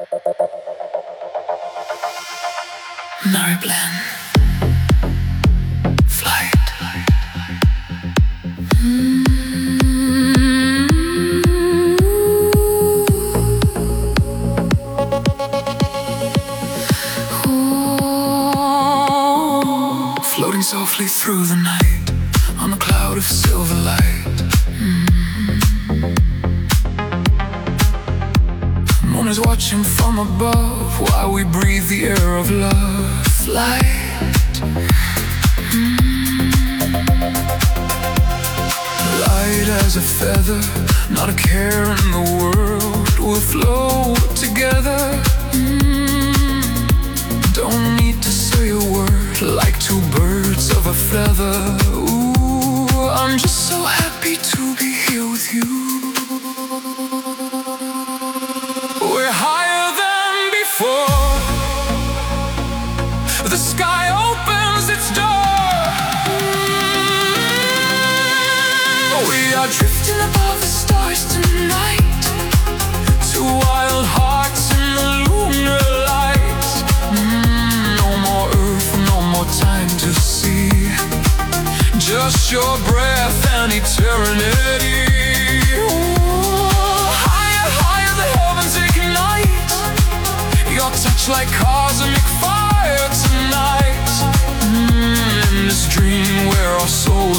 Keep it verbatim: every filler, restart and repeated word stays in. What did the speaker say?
Noriplan Flight. Mm. Ooh. Floating softly through the night on a cloud of silver light. Mm. Moon is watching from above while we breathe the air of love. Flight. Mm. Light as a feather, not a care in the world. We'll float together. Mm. Don't need to say a word, like two birds of a feather. Ooh, I'm just so happy to be here with you. We're higher than before. The sky opens its door. We are drifting above the stars tonight. Two wild hearts in the lunar light. Mm, no more earth, no more time to see. Just your breath and eternity. Ooh, higher, higher, the heavens ignite. Your touch like cosmic fire tonight. Mm, in this dream where our souls